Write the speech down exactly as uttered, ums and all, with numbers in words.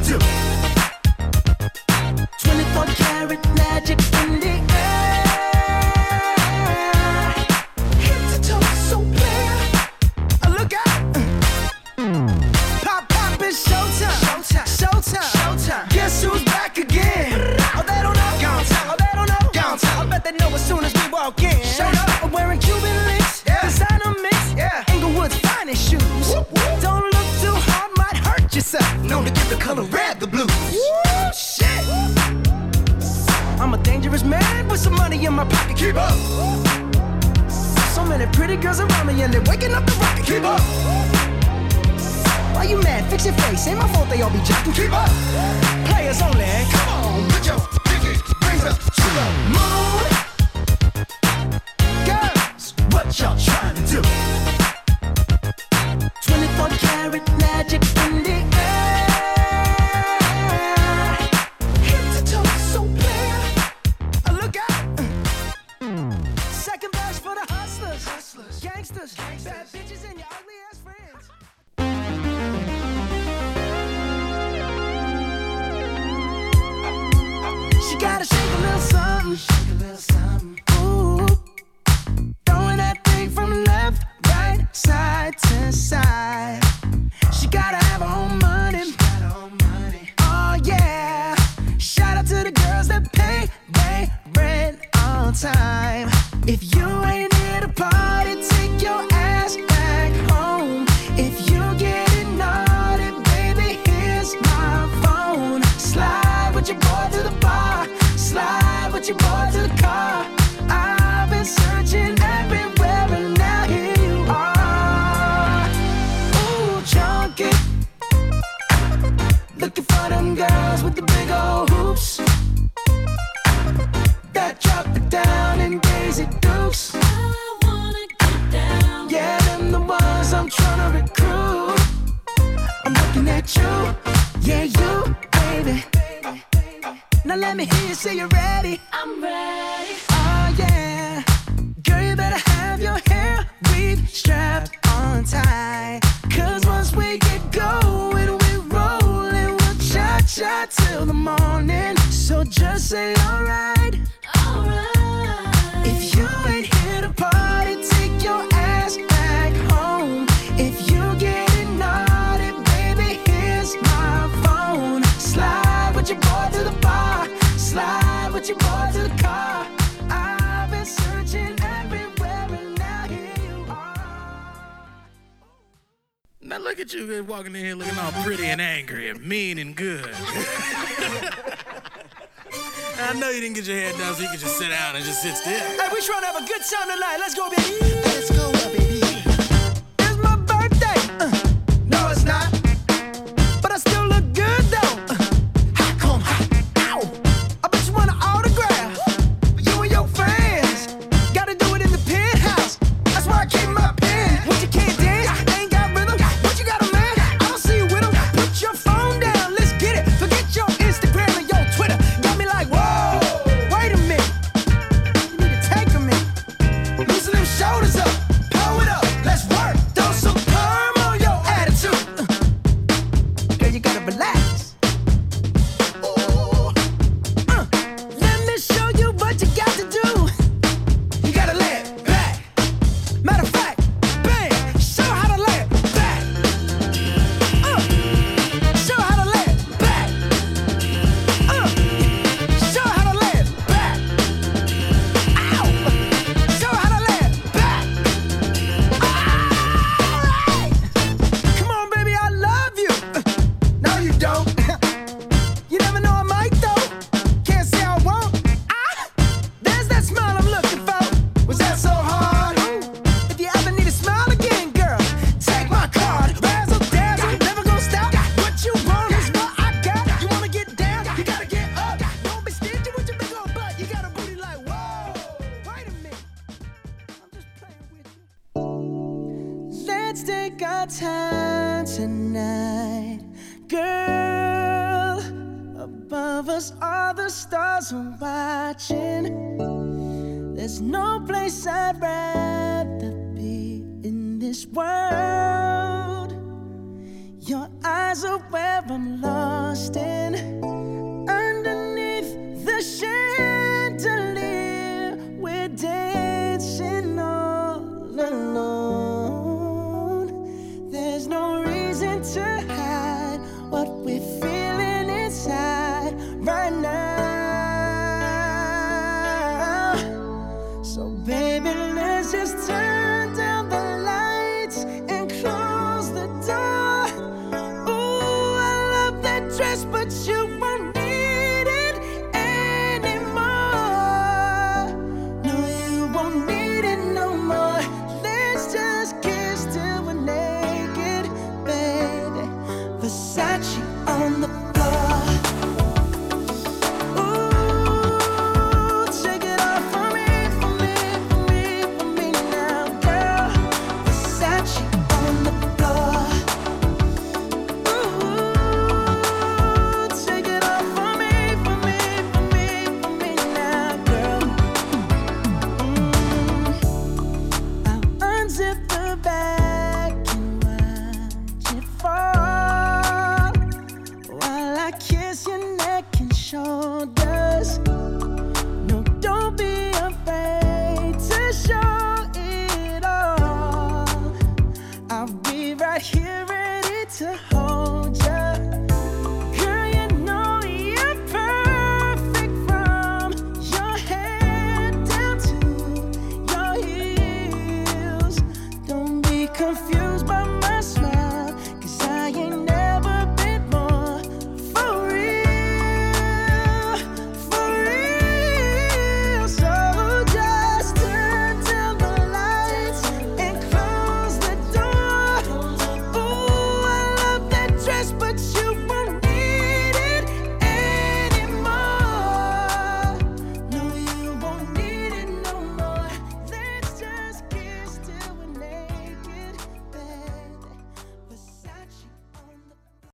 do? twenty-four karat magic in the air. Head to toe, so clear. Look out. Pop, pop, it's showtime. Showtime. Showtime. Showtime. Guess who's back again? Oh, they don't know. Gone time. Oh, they don't know. Gone time. I bet they know as soon as we walk in. Showed up. I'm wearing Cuban links. Yeah. Designer mix. Yeah. Inglewood's finest shoes. Whoop, whoop. Don't look too hard, might hurt yourself. Known to give the color red the blues. Woo, shit. I'm a dangerous man with some money in my pocket. Keep up. So many pretty girls around me and they're waking up the rocket. Keep up. Why you mad? Fix your face. Ain't my fault they all be jocking. Keep up. Players only. Come on, put your pinky rings up to the moon. Girls, what y'all trying to do? twenty-four karat magic in the air. Head to toe, so clear. Look out. Second verse for the hustlers, hustlers, gangsters, gangsters, bad bitches and your ugly ass friends. She gotta shake a little something, shake a little something. Ooh, throwing that thing from left, right, side to side. She gotta have her own money. She got her own money. Oh yeah. Shout out to the girls that pay they rent on time. If you ain't here to party, take your ass back home. If you getting naughty, baby, here's my phone. Slide with your boy to the bar. Slide with your boy to the car. I've been searching everywhere and now here you are. Ooh, junkie. Looking for them girls with the big old hoops that drop it down in Daisy Dukes. I wanna get down. Yeah, them the ones I'm tryna recruit. I'm looking at you, yeah, you, baby. Now let me hear you say you're ready. I'm ready. Oh yeah, girl, you better have your hair weave strapped on tight. Cause once we get going, we rollin', we'll cha-cha till the morning. So just say alright. Alright. If you ain't here to party, take your ass back home. If you getting naughty, baby, here's my phone. Slide with your boy to the bar. Slide with your boy to the car. I've been searching everywhere and now here you are. Now look at you walking in here looking all pretty and angry and mean and good. I know you didn't get your hair done so you could just sit down and just sit still. Hey, we trying to have a good time tonight. Let's go, baby. Let's go, baby. It's my birthday. Uh, no, it's not. But I still look good, though. Uh, how come? How? Ow. I bet you want an autograph. For you and your friends. Gotta do it in the penthouse. That's where I keep my pen. What you can't dance? Ain't got rhythm. What you got a man? I don't see you with him. Put your phone down. Let's get it. Forget your Instagram and your Twitter. Got me like, whoa. Wait a minute. You need to take a minute. Loosen them shoulders up. Pull it up. Let's work. Throw some perm on your attitude. Uh. Girl, you gotta relax. Ooh. Uh. Let me show you what you got to do. You gotta lay it back. Matter of fact, bang. Show how to lay it back. Uh. Show how to lay it back. Uh. Show how to lay it back. Ow. Show how to lay it back. Alright. Come on, baby, I love you. Uh, No, you don't. You never know I might, though. Can't say I won't. Ah, there's that smile I'm looking for. Was that so hard? If you ever need a smile again, girl, take my card. Razzle dazzle, never gonna stop. What you want is what I got. You wanna get down, you gotta get up. Don't be stingy with your big old butt. You got a booty like, whoa. Wait a minute. I'm just playing with you. Let's take our time tonight, girl. Above us, all the stars are watching. There's no place I'd rather be in this world. Your eyes are where I'm lost but you won't need it anymore. No, you won't need it no more. Let's just kiss till we're naked, baby. Versace on the floor. Ooh, take it off for me, for me, for me, for me now, girl. Versace on the floor. Ooh, take it off for me, for me, for me, for me now, girl. Mm. I'll unzip the bag and watch it fall while I kiss your neck and shoulders. No, don't be afraid to show it all. I'll be right here ready to hold ya. Girl, you know you're perfect from your head down to your heels. Don't be confused by my